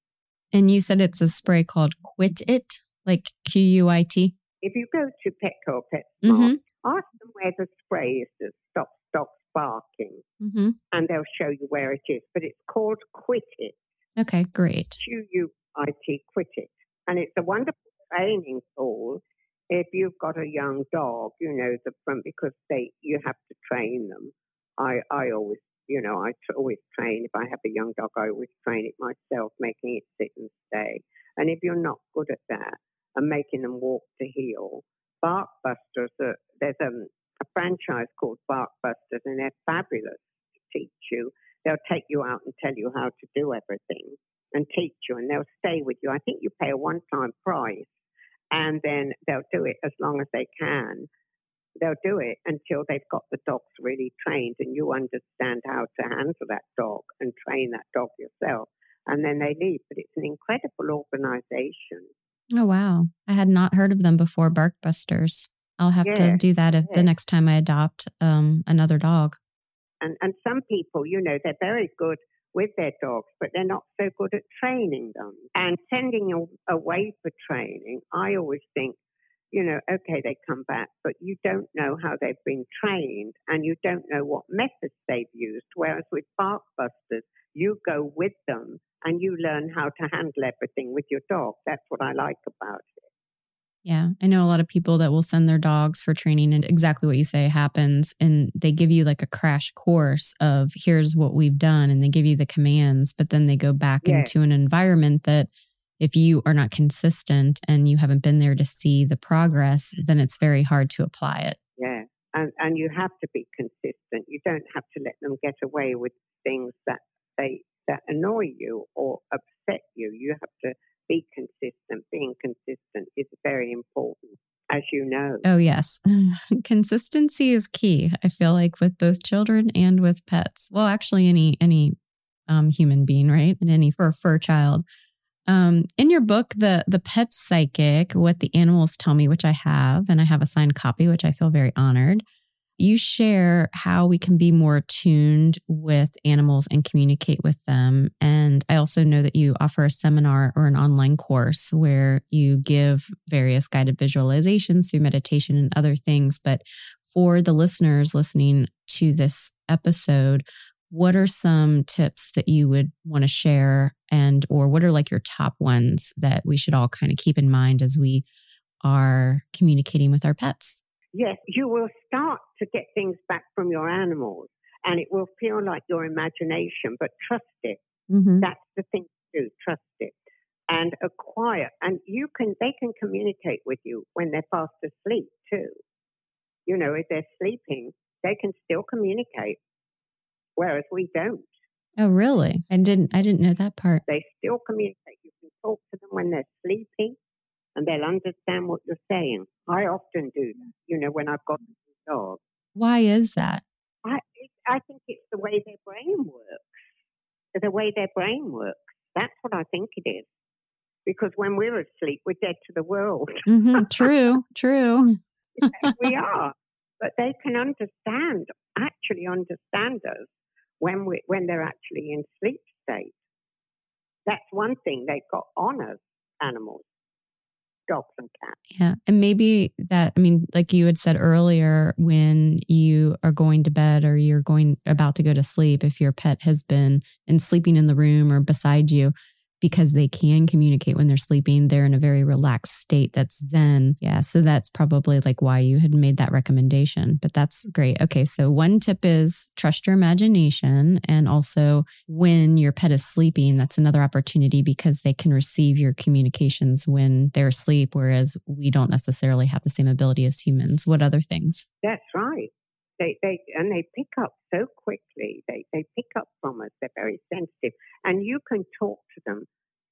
And you said it's a spray called Quit It, like Quit? If you go to Petco or PetSmart, ask them where the spray is that stops dogs barking and they'll show you where it is. But it's called Quit It. Okay, great. Quit, Quit It. And it's a wonderful training tool. If you've got a young dog, because you have to train them. I always, I always train. If I have a young dog, I always train it myself, making it sit and stay. And if you're not good at that and making them walk to heel, Barkbusters, there's a franchise called Barkbusters, and they're fabulous to teach you. They'll take you out and tell you how to do everything and teach you, and they'll stay with you. I think you pay a one-time price. And then they'll do it as long as they can. They'll do it until they've got the dogs really trained and you understand how to handle that dog and train that dog yourself. And then they leave. But it's an incredible organization. Oh, wow. I had not heard of them before, Barkbusters. I'll have to do that the next time I adopt another dog. And some people, they're very good with their dogs, but they're not so good at training them. And sending you away for training, I always think, okay, they come back, but you don't know how they've been trained and you don't know what methods they've used. Whereas with Barkbusters, you go with them and you learn how to handle everything with your dog. That's what I like about it. Yeah, I know a lot of people that will send their dogs for training and exactly what you say happens. And they give you like a crash course of here's what we've done and they give you the commands, but then they go back into an environment that if you are not consistent and you haven't been there to see the progress, then it's very hard to apply it. Yeah, and you have to be consistent. You don't have to let them get away with things that annoy you or upset you. You have to be consistent. Being consistent is very important. as you know. Oh, yes. Consistency is key, I feel like, with both children and with pets. Well, actually, any human being, right? And any fur child. In your book, the Pet Psychic, What the Animals Tell Me, which I have, and I have a signed copy, which I feel very honored. You share how we can be more attuned with animals and communicate with them. And I also know that you offer a seminar or an online course where you give various guided visualizations through meditation and other things. But for the listeners listening to this episode, what are some tips that you would want to share, and or what are like your top ones that we should all kind of keep in mind as we are communicating with our pets? Yes, you will start to get things back from your animals, and it will feel like your imagination, but trust it. Mm-hmm. That's the thing to do, trust it. And acquire, and they can communicate with you when they're fast asleep too. You know, if they're sleeping, they can still communicate, whereas we don't. Oh, really? I didn't know that part. They still communicate. You can talk to them when they're sleeping, and they'll understand what you're saying. I often do that, you know, when I've got a dog. Why is that? I think it's the way their brain works. The way their brain works. That's what I think it is. Because when we're asleep, we're dead to the world. Mm-hmm. True. Yes, we are. But they can actually understand us when they're actually in sleep state. That's one thing they've got on us, animals. Dogs and cats. Yeah. And maybe that, I mean, like you had said earlier, when you are going to bed or you're about to go to sleep, if your pet has been sleeping in the room or beside you, because they can communicate when they're sleeping, they're in a very relaxed state that's zen. Yeah. So that's probably like why you had made that recommendation. But that's great. Okay. So one tip is trust your imagination. And also when your pet is sleeping, that's another opportunity because they can receive your communications when they're asleep, whereas we don't necessarily have the same ability as humans. What other things? That's right. They pick up so quickly. They pick up from us. They're very sensitive. And you can talk to them,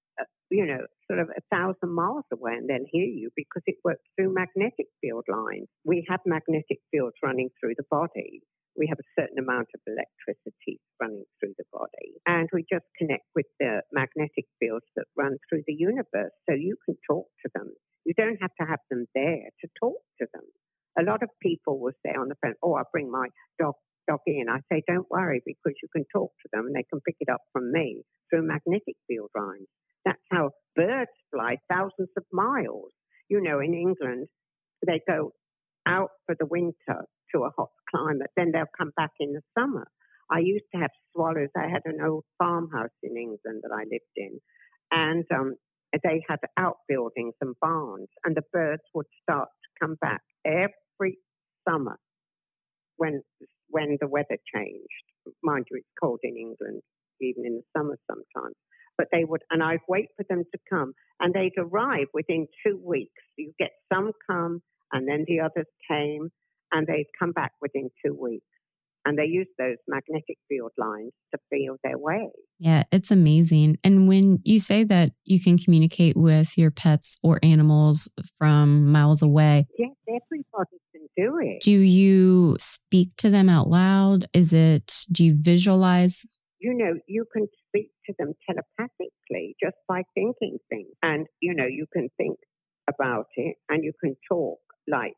sort of 1,000 miles away and they'll hear you because it works through magnetic field lines. We have magnetic fields running through the body. We have a certain amount of electricity running through the body. And we just connect with the magnetic fields that run through the universe. So you can talk to them. You don't have to have them there to talk to them. A lot of people will say on the phone, I'll bring my dog in. I say, don't worry, because you can talk to them and they can pick it up from me through magnetic field lines. That's how birds fly thousands of miles. You know, in England, they go out for the winter to a hot climate, then they'll come back in the summer. I used to have swallows. I had an old farmhouse in England that I lived in, and they had outbuildings and barns, and the birds would start to come back every summer when the weather changed. Mind you, it's cold in England, even in the summer sometimes. But they would, and I'd wait for them to come, and they'd arrive within 2 weeks. You get some come, and then the others came, and they'd come back within 2 weeks. And they use those magnetic field lines to feel their way. Yeah, it's amazing. And when you say that you can communicate with your pets or animals from miles away. Yes, everybody can do it. Do you speak to them out loud? Do you visualize? You know, you can speak to them telepathically just by thinking things. And, you know, you can think about it and you can talk like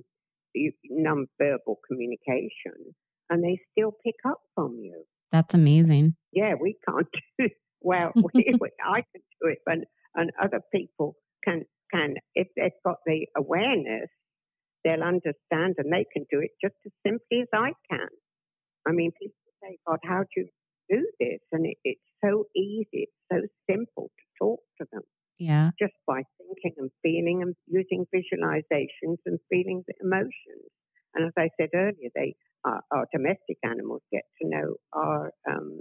non-verbal communication. And they still pick up from you. That's amazing. Yeah, we can't do it. Well, I can do it, but and other people can. If they've got the awareness, they'll understand and they can do it just as simply as I can. I mean, people say, God, how do you do this? And it's so easy, it's so simple to talk to them. Yeah. Just by thinking and feeling and using visualizations and feeling the emotions. And as I said earlier, our domestic animals get to know our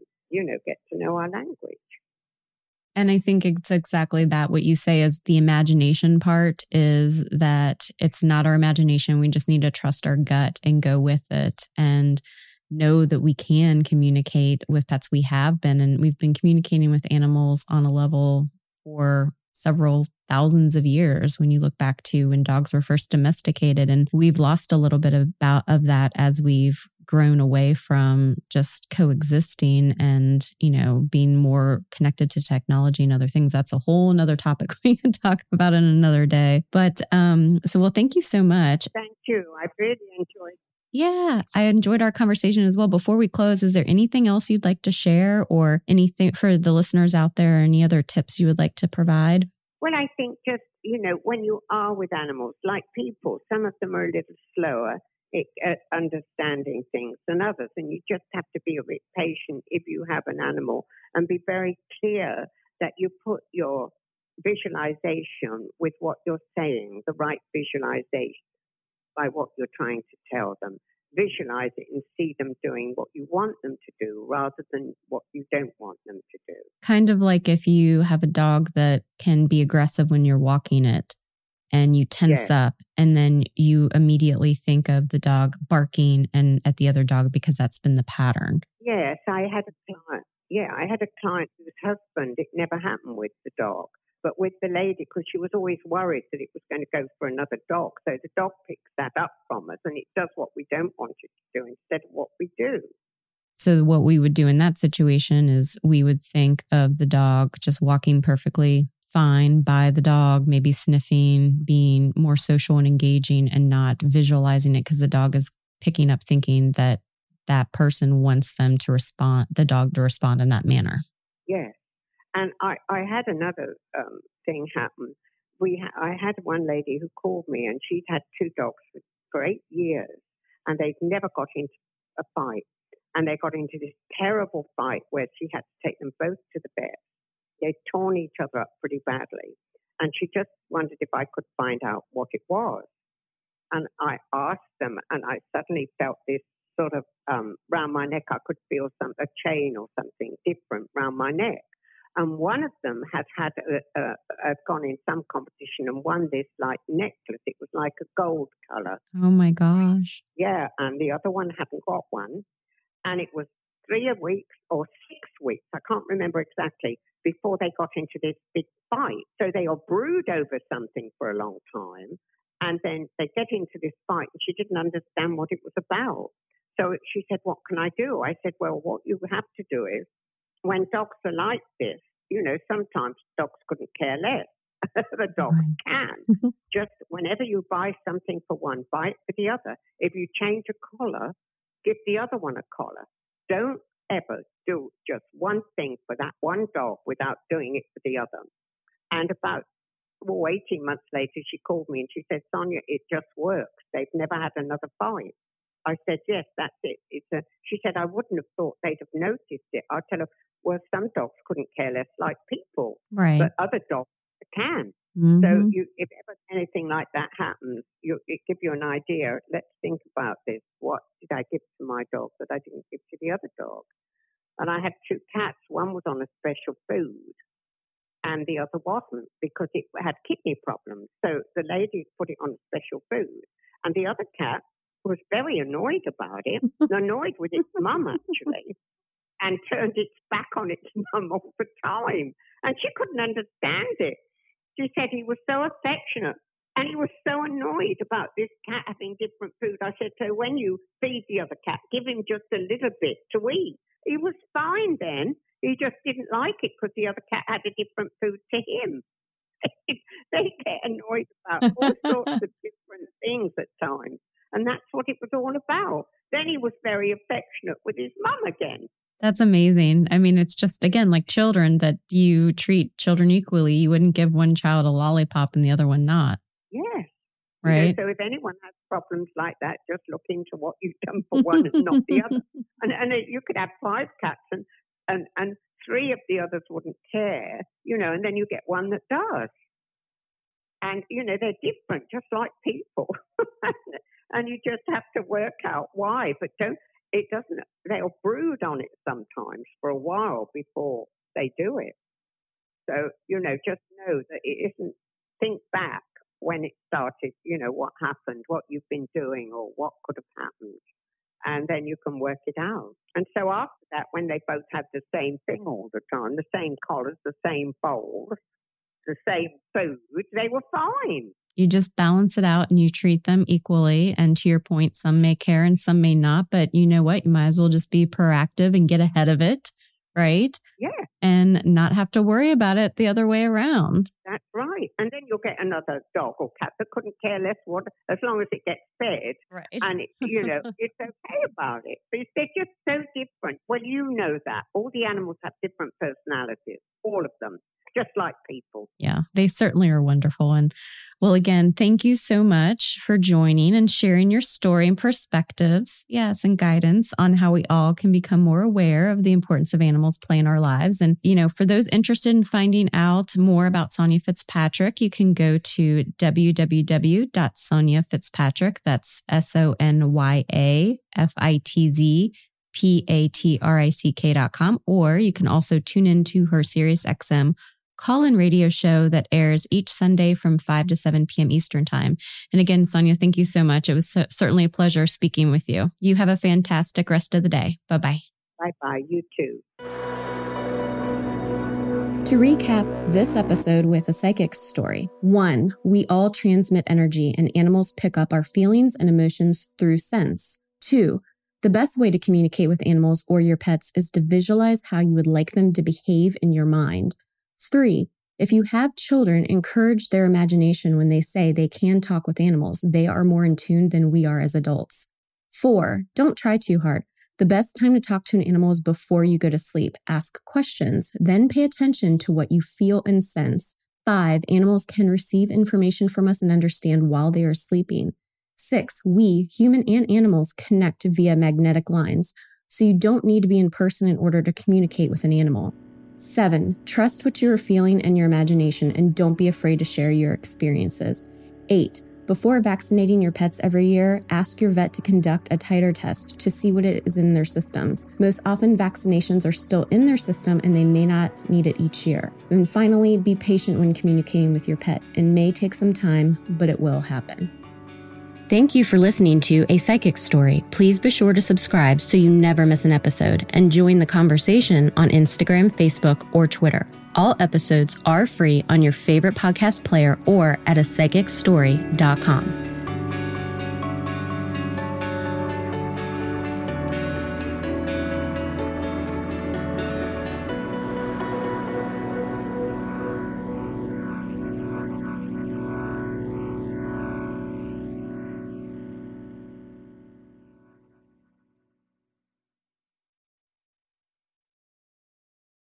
language. And I think it's exactly that. What you say is the imagination part is that it's not our imagination. We just need to trust our gut and go with it and know that we can communicate with pets. We have been, and we've been communicating with animals on a level for several thousands of years when you look back to when dogs were first domesticated. And we've lost a little bit of that as we've grown away from just coexisting and, being more connected to technology and other things. That's a whole nother topic we can talk about in another day. But well, thank you so much. Thank you. I really enjoyed it. Yeah, I enjoyed our conversation as well. Before we close, is there anything else you'd like to share or anything for the listeners out there, or any other tips you would like to provide? Well, I think just, when you are with animals, like people, some of them are a little slower at understanding things than others. And you just have to be a bit patient if you have an animal and be very clear that you put your visualization with what you're saying, the right visualization by what you're trying to tell them. Visualize it and see them doing what you want them to do rather than what you don't want them to do. Kind of like if you have a dog that can be aggressive when you're walking it and you tense up and then you immediately think of the dog barking and at the other dog because that's been the pattern. Yes, I had a client whose husband, it never happened with the dog. But with the lady, because she was always worried that it was going to go for another dog. So the dog picks that up from us and it does what we don't want it to do instead of what we do. So what we would do in that situation is we would think of the dog just walking perfectly fine by the dog, maybe sniffing, being more social and engaging and not visualizing it because the dog is picking up thinking that that person wants them to respond, the dog to respond in that manner. Yes. And I had another thing happen. I had one lady who called me and she'd had 2 dogs for 8 years and they'd never got into a fight. And they got into this terrible fight where she had to take them both to the vet. They'd torn each other up pretty badly. And she just wondered if I could find out what it was. And I asked them and I suddenly felt this sort of round my neck. I could feel a chain or something different round my neck. And one of them had gone in some competition and won this like necklace. It was like a gold color. Oh my gosh. Yeah. And the other one hadn't got one. And it was 3 weeks or 6 weeks, I can't remember exactly, before they got into this big fight. So they all brewed over something for a long time. And then they get into this fight and she didn't understand what it was about. So she said, what can I do? I said, well, what you have to do is when dogs are like this, sometimes dogs couldn't care less. The dogs can. Just whenever you buy something for one, buy it for the other. If you change a collar, give the other one a collar. Don't ever do just one thing for that one dog without doing it for the other. And about 18 months later, she called me and she said, Sonia, it just works. They've never had another fight. I said, yes, that's it. She said, I wouldn't have thought they'd have noticed it. I tell her, well, some dogs couldn't care less like people, right? But other dogs can. Mm-hmm. So if ever anything like that happens, it gives you an idea. Let's think about this. What did I give to my dog that I didn't give to the other dog? And I had 2 cats. One was on a special food and the other wasn't because it had kidney problems. So the lady put it on special food. And the other cat was very annoyed about it, annoyed with its mum actually, and turned its back on its mum all the time. And she couldn't understand it. She said he was so affectionate and he was so annoyed about this cat having different food. I said, so when you feed the other cat, give him just a little bit to eat. He was fine then. He just didn't like it because the other cat had a different food to him. They get annoyed about all sorts of different things at times. And that's what it was all about. Then he was very affectionate with his mum again. That's amazing. I mean, it's just, again, like children, that you treat children equally. You wouldn't give one child a lollipop and the other one not. Yes. Right. So if anyone has problems like that, just look into what you've done for one and not the other. And you could have 5 cats and 3 of the others wouldn't care, and then you get one that does. And, they're different, just like people. And you just have to work out why. But they'll brood on it sometimes for a while before they do it. So, just know that it isn't, think back when it started, what happened, what you've been doing or what could have happened. And then you can work it out. And so after that, when they both have the same thing all the time, the same collars, the same bowls, the same food, they were fine. You just balance it out and you treat them equally. And to your point, some may care and some may not, but you know what? You might as well just be proactive and get ahead of it, right? Yeah. And not have to worry about it the other way around. That's right. And then you'll get another dog or cat that couldn't care less what, as long as it gets fed. Right. And, it's okay about it. But they're just so different. Well, you know that. All the animals have different personalities, all of them, just like people. Yeah, they certainly are wonderful. And well, again, thank you so much for joining and sharing your story and perspectives, yes, and guidance on how we all can become more aware of the importance of animals play in our lives. And, for those interested in finding out more about Sonya Fitzpatrick, you can go to www.sonyafitzpatrick, that's SonyaFitzpatrick.com, or you can also tune into her SiriusXM call-in radio show that airs each Sunday from 5 to 7 p.m. Eastern Time. And again, Sonya, thank you so much. It was certainly a pleasure speaking with you. You have a fantastic rest of the day. Bye-bye. Bye-bye. You too. To recap this episode with a psychic's story. 1, we all transmit energy and animals pick up our feelings and emotions through sense. 2, the best way to communicate with animals or your pets is to visualize how you would like them to behave in your mind. 3, if you have children, encourage their imagination when they say they can talk with animals. They are more in tune than we are as adults. 4, don't try too hard. The best time to talk to an animal is before you go to sleep. Ask questions, then pay attention to what you feel and sense. 5, animals can receive information from us and understand while they are sleeping. 6, we, human and animals, connect via magnetic lines, so you don't need to be in person in order to communicate with an animal. 7, trust what you are feeling and your imagination and don't be afraid to share your experiences. 8, before vaccinating your pets every year, ask your vet to conduct a titer test to see what it is in their systems. Most often, vaccinations are still in their system and they may not need it each year. And finally, be patient when communicating with your pet. It may take some time, but it will happen. Thank you for listening to A Psychic Story. Please be sure to subscribe so you never miss an episode and join the conversation on Instagram, Facebook, or Twitter. All episodes are free on your favorite podcast player or at apsychicstory.com.